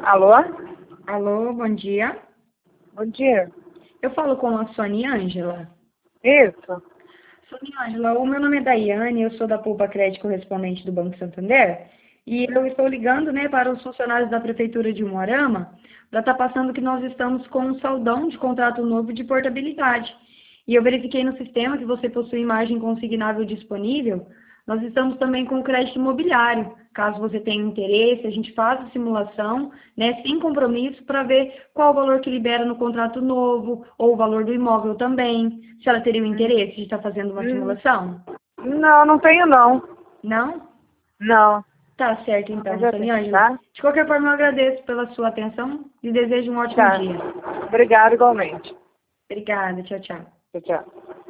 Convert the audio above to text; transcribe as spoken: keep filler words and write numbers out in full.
Alô? Alô, bom dia. Bom dia. Eu falo com a Sônia Ângela. Isso. Sônia Ângela, o meu nome é Daiane, eu sou da Poupa Crédito correspondente do Banco Santander. E eu estou ligando, né, para os funcionários da Prefeitura de Umuarama para estar passando que nós estamos com um saldão de contrato novo de portabilidade. E eu verifiquei no sistema que você possui imagem consignável disponível. Nós estamos também com o crédito imobiliário. Caso você tenha interesse, a gente faz a simulação, né, sem compromisso, para ver qual o valor que libera no contrato novo, ou o valor do imóvel também. Se ela teria o interesse de estar fazendo uma Hum, simulação? Não, não tenho não. Não? Não. Tá certo, então, Agradeço, Sônia Ângela. tá? De qualquer forma, eu agradeço pela sua atenção e desejo um ótimo Tá. dia. Obrigada igualmente. Obrigada, tchau, tchau. Tchau, tchau.